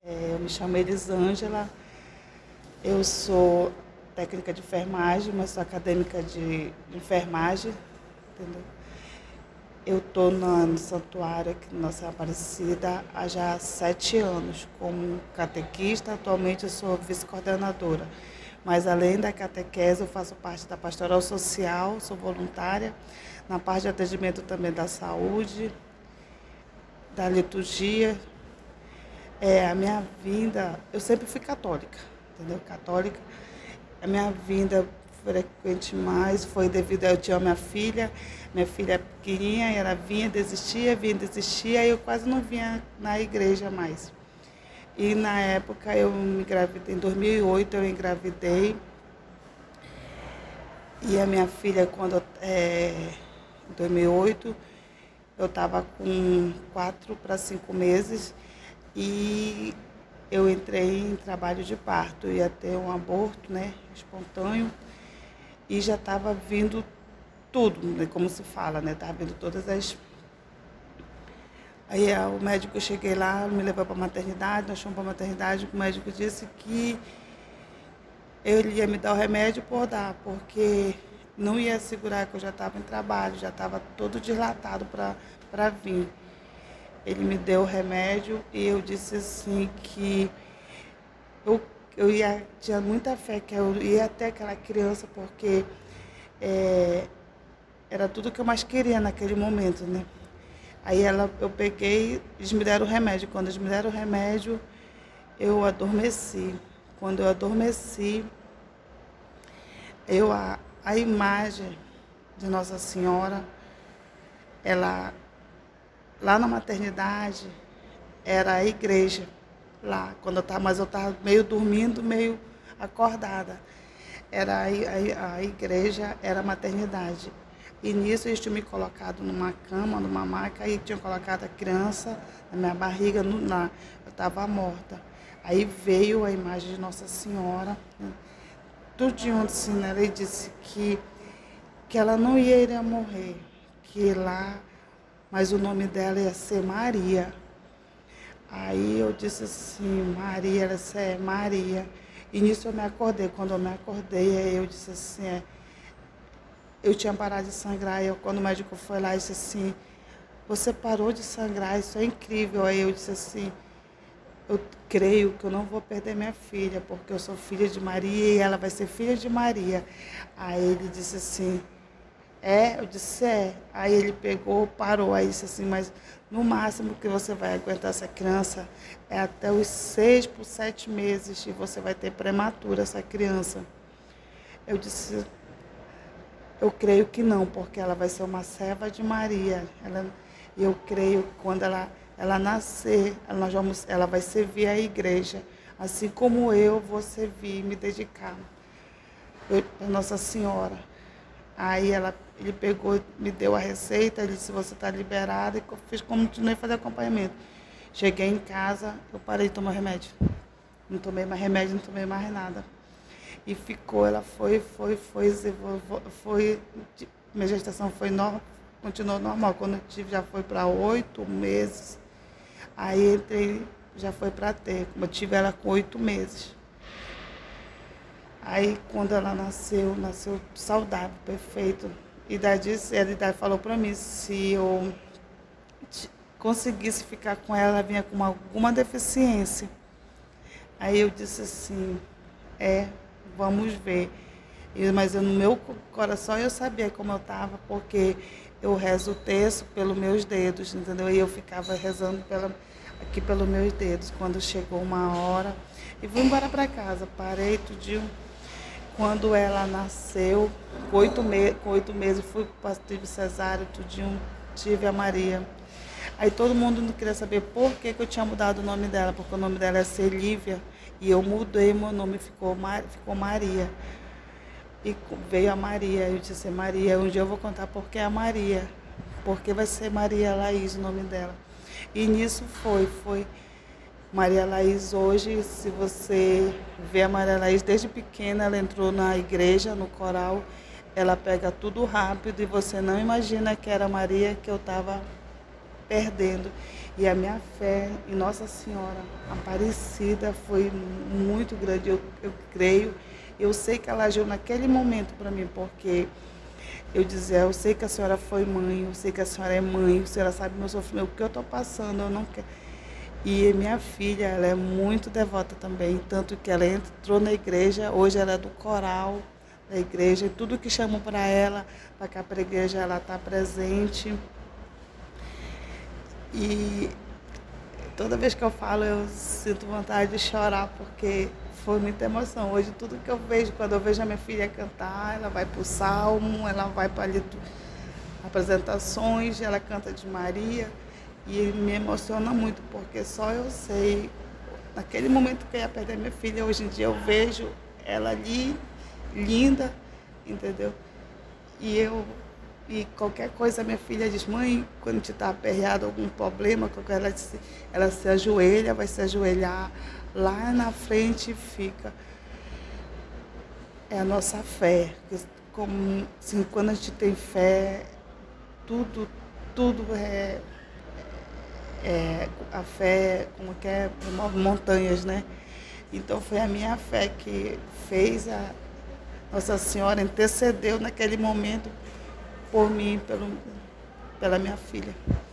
Eu me chamo Elisângela, eu sou técnica de enfermagem, mas sou acadêmica de enfermagem, entendeu? Eu estou no santuário aqui na Nossa Senhora Aparecida há já 7 anos como catequista. Atualmente eu sou vice-coordenadora, mas além da catequese eu faço parte da pastoral social, sou voluntária, na parte de atendimento também da saúde, da liturgia. A minha vinda, eu sempre fui católica, entendeu? Católica. A minha vinda frequente mais foi devido a eu tinha minha filha é pequenininha, ela vinha, desistia, e eu quase não vinha na igreja mais. E na época eu me engravidei, em 2008 eu engravidei, e a minha filha, em 2008, eu estava com 4 para 5 meses e eu entrei em trabalho de parto. Ia ter um aborto, né, espontâneo, e já estava vindo tudo, né, como se fala, né, estava vindo todas as... Aí o médico, eu cheguei lá, me levou para a maternidade, nós fomos para a maternidade, o médico disse que ele ia me dar o remédio por dar, porque não ia segurar que eu já estava em trabalho, já estava todo dilatado para vir. Ele me deu o remédio e eu disse assim que tinha muita fé que eu ia até aquela criança, porque era tudo que eu mais queria naquele momento, né? Aí eu peguei, eles me deram o remédio. Quando eles me deram o remédio, eu adormeci. Quando eu adormeci, a imagem de Nossa Senhora, ela, lá na maternidade, era a igreja. Lá, mas eu estava meio dormindo, meio acordada. Era a igreja, era a maternidade. E nisso eles tinham me colocado numa cama, numa maca, e tinham colocado a criança na minha barriga, eu estava morta. Aí veio a imagem de Nossa Senhora, né? Tudinho assim, né? Ele disse que ela não iria morrer, que lá, mas o nome dela ia ser Maria. Aí eu disse assim, Maria, ela disse, é Maria. E nisso eu me acordei. Quando eu me acordei, aí eu disse assim, eu tinha parado de sangrar. Quando o médico foi lá, ele disse assim, você parou de sangrar, isso é incrível. Aí eu disse assim, eu creio que eu não vou perder minha filha, porque eu sou filha de Maria e ela vai ser filha de Maria. Aí ele disse assim, eu disse, é. Aí ele pegou, parou, aí disse assim, mas no máximo que você vai aguentar essa criança é até os 6 por 7 meses e você vai ter prematura essa criança. Eu disse, eu creio que não, porque ela vai ser uma serva de Maria. E eu creio que quando ela nascer, ela vai servir a igreja, assim como eu vou servir e me dedicar para Nossa Senhora. Aí ele pegou, me deu a receita, ele disse, você está liberada, e eu continuei a fazer acompanhamento. Cheguei em casa, eu parei de tomar remédio. Não tomei mais remédio, não tomei mais nada. E ficou, ela foi, minha gestação continuou normal. Quando eu tive, já foi para 8 meses. Aí entrei, já foi para ter, como eu tive ela com 8 meses. Aí, quando ela nasceu saudável, perfeito. E daí falou para mim, se eu conseguisse ficar com ela vinha com alguma deficiência. Aí eu disse assim, vamos ver. Mas no meu coração eu sabia como eu estava, porque eu rezo o terço pelos meus dedos, entendeu? E eu ficava rezando aqui pelos meus dedos. Quando chegou uma hora, e fui embora para casa, parei tudinho. Quando ela nasceu, com 8 meses, tive cesárea, tudinho, tive a Maria. Aí todo mundo queria saber por que eu tinha mudado o nome dela, porque o nome dela é Celívia, e eu mudei, meu nome ficou Maria. E veio a Maria, eu disse, Maria, um dia eu vou contar por que é a Maria, porque vai ser Maria Laís o nome dela. E nisso foi. Maria Laís hoje, se você vê a Maria Laís desde pequena, ela entrou na igreja, no coral, ela pega tudo rápido e você não imagina que era Maria que eu estava perdendo. E a minha fé em Nossa Senhora Aparecida foi muito grande. Eu creio, eu sei que ela agiu naquele momento para mim, porque eu dizia, eu sei que a senhora foi mãe, eu sei que a senhora é mãe, a senhora sabe meu sofrimento, o que eu estou passando, eu não quero. E minha filha, ela é muito devota também, tanto que ela entrou na igreja, hoje ela é do coral da igreja, e tudo que chamam para ela, para cá para a igreja, ela está presente. E toda vez que eu falo, eu sinto vontade de chorar, porque foi muita emoção. Hoje, tudo que eu vejo, quando eu vejo a minha filha cantar, ela vai para o salmo, ela vai para ali apresentações, ela canta de Maria, e me emociona muito, porque só eu sei, naquele momento que eu ia perder minha filha, hoje em dia eu vejo ela ali, linda, entendeu? E qualquer coisa, minha filha diz, mãe, quando te está aperreado algum problema, ela se ajoelha, vai se ajoelhar, lá na frente fica. É a nossa fé. Como, assim, quando a gente tem fé, tudo a fé, como que é, move montanhas, né? Então foi a minha fé que fez a Nossa Senhora intercedeu naquele momento por mim, pela minha filha.